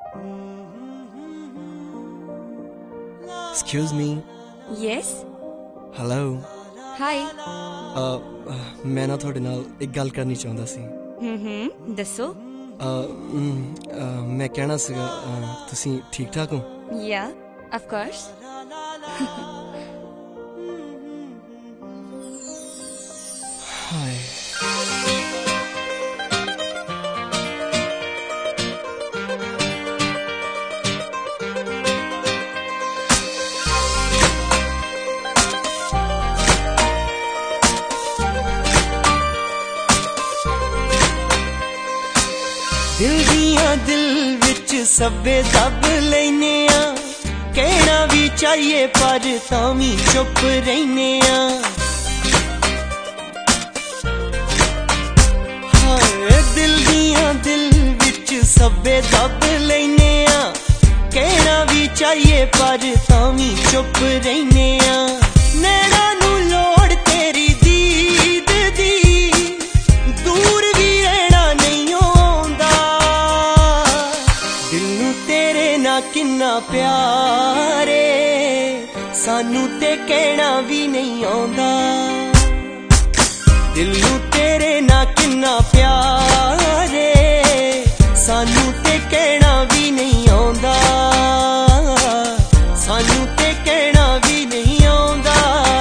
Excuse me. Yes. Hello. Hi. मैं ना थोड़े नाल एक गल करनी चाहता सी। दसो। मैं कहना सीगा तुसी ठीक ठाक हो? Yeah, of course. हाय दिल दियां दिल विच सब्बे दब लैने आ कहना भी चाहिए पर तां चुप रहने आ हाय दिल दियां दिल विच सब्बे दब लैने आ कहना भी चाहिए पर तां चुप रहने आ नैना नू लोड़ तेरी दीद दी दूर भी रहना नहीं आउंदा दिल नू तेरे ना किन्ना प्यारे सानू ते कहना भी नहीं आउंदा दिल नू तेरे ना किन्ना प्यारे सानू ते कहना भी नहीं आउंदा सानू ते कहना भी नहीं आउंदा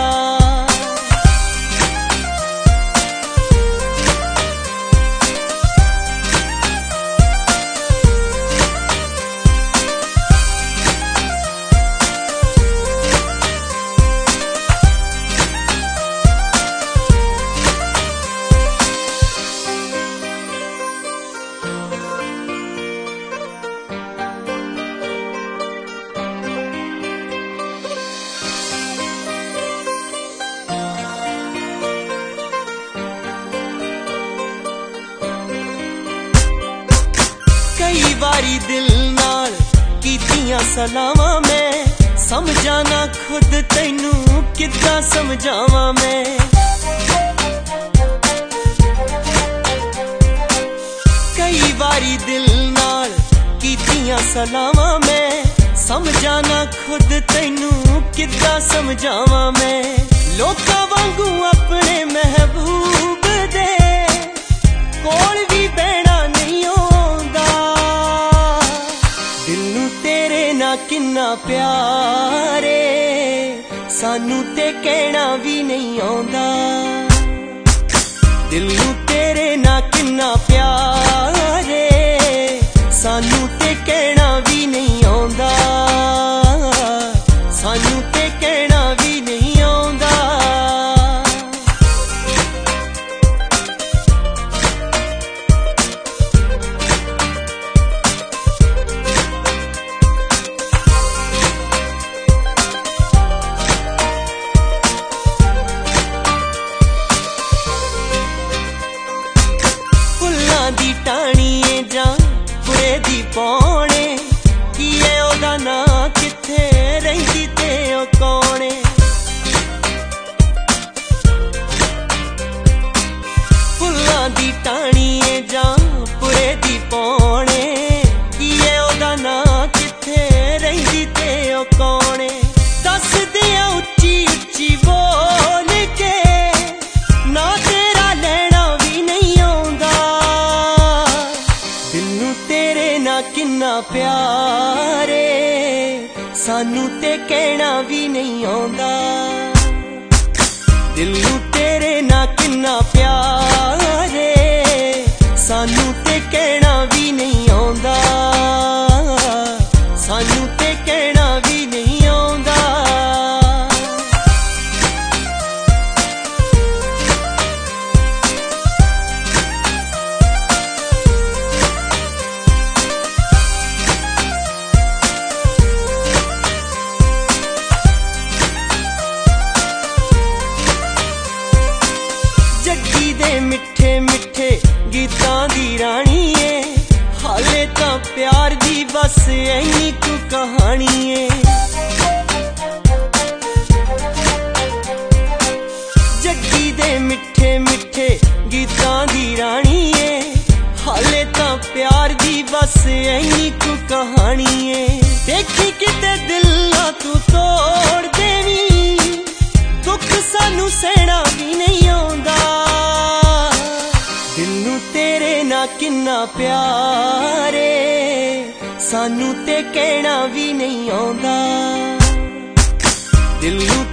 कई बारी दिल नाल कीतियां सलावां मैं समझा ना खुद तैनू किद्दां समझावां मैं कई बारी दिल नाल कीतियां सलावां मैं समझा ना खुद तैनू किद्दां समझावां मैं लोकां वांगू अपने महबूब दे कोल भी बहना नहीं आउंदा दिल नू तेरे ना किन्ना प्यारे सानू ते कहना भी नहीं आउंदा दिल नू तेरे ना किन्ना प्यारे सानू ते कहना भी नहीं आउंदा सानू ते कहना भी नहीं आउंदा दी टाणीए जा पुरे दी पौने की है ओदा ना किथे रहिंदी ते ओ कौने फुल्लां दी टाणीए जा पुरे दी पौने की है ओदा ना किथे रहिंदी ते ओ कौने दस दियां उच्ची उच्ची बोल के ना तेरा लेना भी नहीं आउंदा दिल नू तेरे ना किन्ना प्यारे सानू ते कहना भी नहीं आउंदा दिल नू तेरे ना किन्ना प्यारे सानू ते कहना भी नहीं आउंदा सानू ते कहना भी नहीं आउंदा जग्गी दे मिठे मिठे गीतां दी रानी है हाले तां प्यार दी बस ऐनी तू कहानी है जग्गी दे मिठे मिठे गीतां दी रानी है हाले तां प्यार दी बस दस ऐनी तू कहानी है देखी किते दिलां तू तोड़ देवी दुख सानू सहना भी नहीं आउंदा दिल नू तेरे ना किन्ना प्यार सानू ते कहना भी नहीं आउंदा दिल नू